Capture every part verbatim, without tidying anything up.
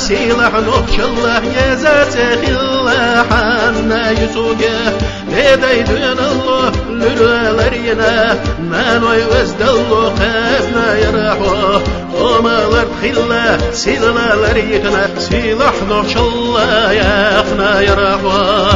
silah nokçallah yazate hillahanna yusuge Nedaydın Allah lüleler yine Men oy özdallu kefna yarahu Omalar hilla silalar yıkına Silah nokçallah yakna yarahu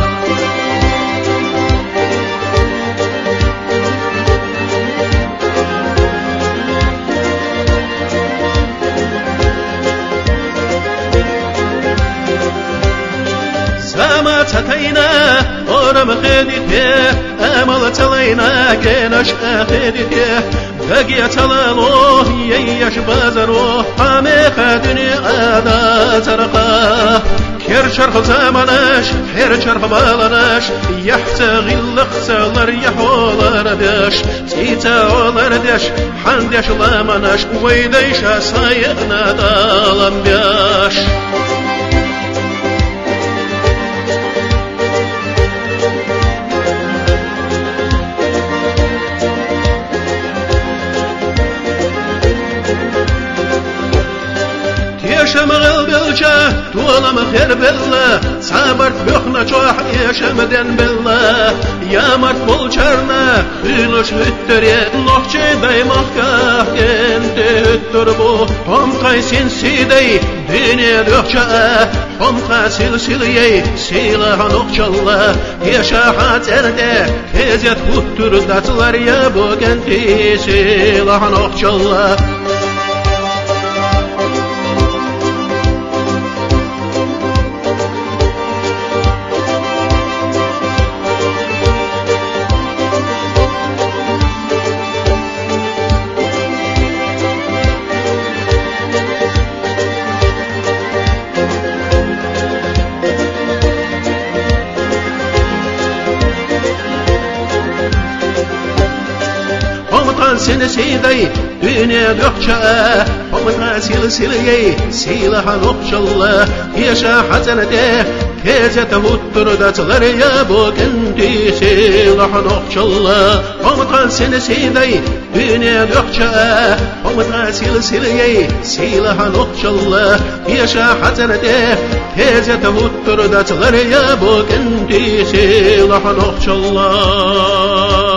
Sama tatayna oram khedite amal talayna genash khedite Gagiya talalo yayash bazaro ame khadini ada zarqa Ker charx zamanash her charx balanash yahtagil laqsalar yaholar dash tita olar dash handash lamanash waydash sayna dalam dash شمغل بلجا طولم خير بالله صبرت بخنا جوح يشمدن بالله يا مرت بولشرنا خيلوش متري نوحجي داي مخكاه انت التربو هم قايسين سيدي دنيا دوحجا هم قاسل سيلي سيلها نوحجا الله يا شاحات ارده كزيت خطر داتلار يا بوغنتي سيلها نوحجا الله Seni siday dünya gökçe Omuna sil silye silaha nokçalla Yaşa hazenede Kezete huttur datlar ya bugündi silaha nokçalla Omuna seni siday dünya gökçe Omuna sil silye silaha nokçalla Yaşa hazenede Kezete huttur datlar ya bugündi silaha nokçalla